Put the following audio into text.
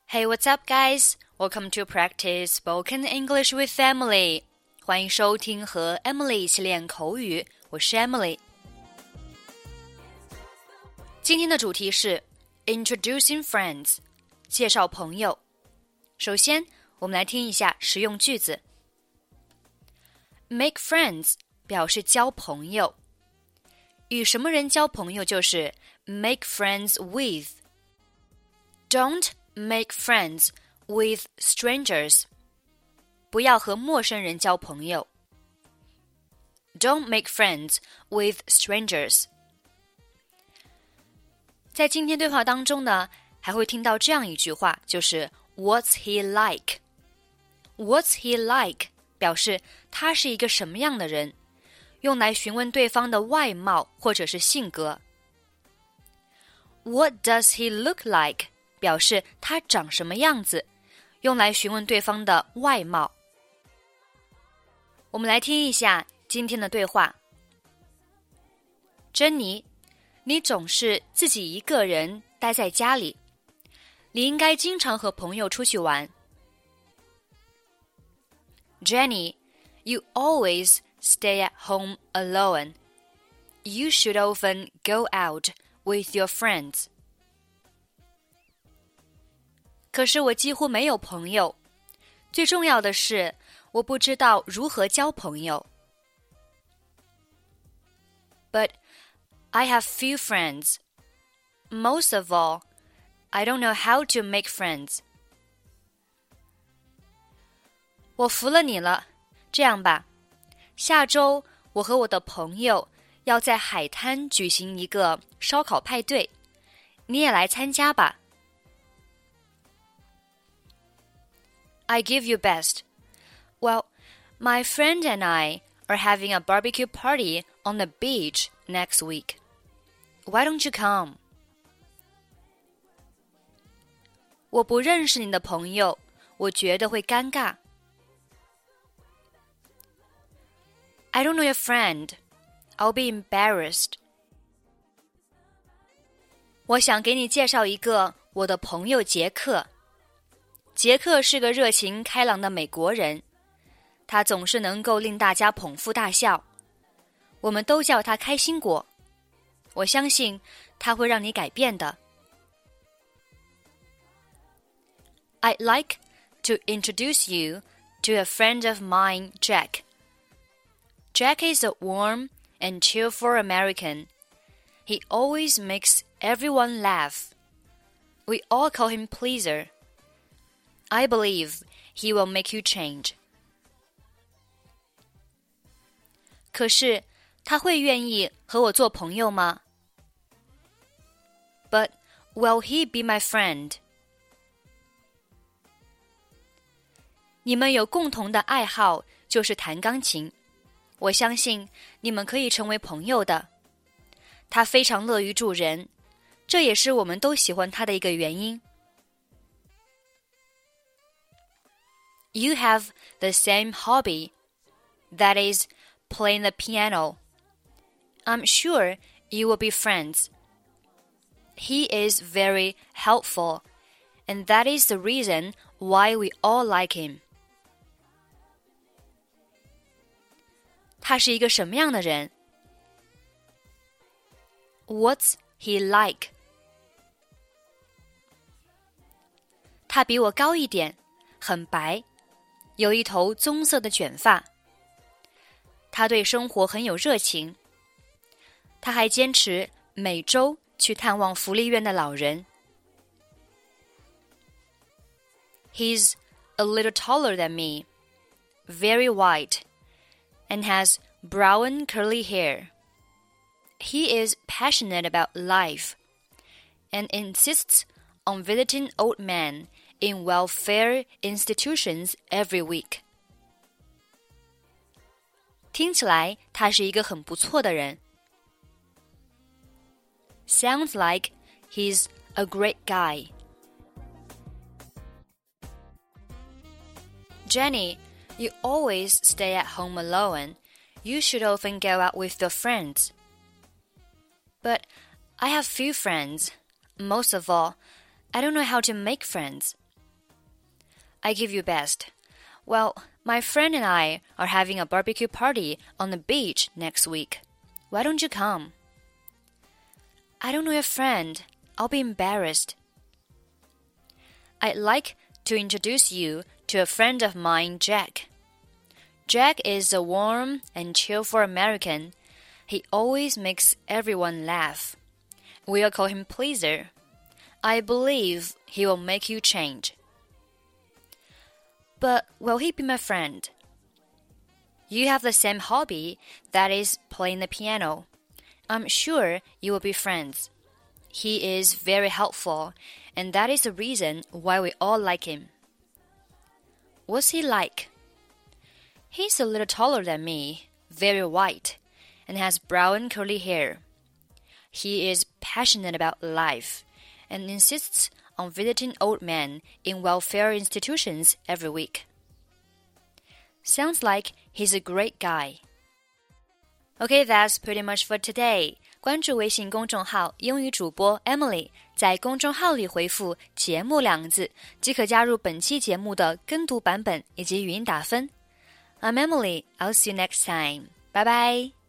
Hey, what's up, guys? Welcome to practice spoken English with Emily. 欢迎收听和 Emily 一起练口语，我是 Emily。今天的主题是 Introducing Friends， 介绍朋友。首先，我们来听一下实用句子。Make friends 表示交朋友，与什么人交朋友就是 make friends with。Don't make friends with strangers. 不要和陌生人交朋友。Don't make friends with strangers. 在今天对话当中呢，还会听到这样一句话，就是 What's he like? What's he like? 表示他是一个什么样的人，用来询问对方的外貌或者是性格。What does he look like? 表示他长什么样子，用来询问对方的外貌。我们来听一下今天的对话。珍妮，你总是自己一个人待在家里，你应该经常和朋友出去玩。Jenny, you always stay at home alone. You should often go out with your friends.可是我几乎没有朋友，最重要的是，我不知道如何交朋友。But I have few friends. Most of all, I don't know how to make friends. 我服了你了，这样吧，下周我和我的朋友要在海滩举行一个烧烤派对，你也来参加吧。I give you best. Well, my friend and I are having a barbecue party on the beach next week. Why don't you come? 我不认识你的朋友，我觉得会尴尬。I don't know your friend. I'll be embarrassed. 我想给你介绍一个我的朋友杰克。杰克是个热情开朗的美国人，他总是能够令大家捧腹大笑，我们都叫他开心果。我相信他会让你改变的。I'd like to introduce you to a friend of mine, Jack. Jack is a warm and cheerful American. He always makes everyone laugh. We all call him Pleaser.I believe he will make you change. 可是，他会愿意和我做朋友吗？ But will he be my friend? 你们有共同的爱好，就是弹钢琴。我相信你们可以成为朋友的。他非常乐于助人，这也是我们都喜欢他的一个原因。You have the same hobby, that is, playing the piano. I'm sure you will be friends. He is very helpful, and that is the reason why we all like him. 他是一个什么样的人？ What's he like? 他比我高一点，很白。有一头棕色的卷发，他对生活很有热情，他还坚持每周去探望福利院的老人。He's a little taller than me, very white, and has brown curly hair. He is passionate about life, and insists on visiting old men.In welfare institutions every week. 听起来他是一个很不错的人。Sounds like he's a great guy. Jenny, you always stay at home alone. You should often go out with your friends. But I have few friends. Most of all, I don't know how to make friends. I give you best. Well, my friend and I are having a barbecue party on the beach next week. Why don't you come? I don't know your friend. I'll be embarrassed. I'd like to introduce you to a friend of mine, Jack. Jack is a warm and cheerful American. He always makes everyone laugh. We'll call him Pleaser. I believe he will make you change. But will he be my friend? You have the same hobby, that is playing the piano. I'm sure you will be friends. He is very helpful, and that is the reason why we all like him. What's he like? He's a little taller than me, very white, and has brown curly hair. He is passionate about life and insists on visiting old men in welfare institutions every week. Sounds like he's a great guy. Okay, that's pretty much for today. 关注微信公众号英语主播 Emily， 在公众号里回复节目2个字，即可加入本期节目的跟读版本以及语音打分。I'm Emily, I'll see you next time. Bye bye.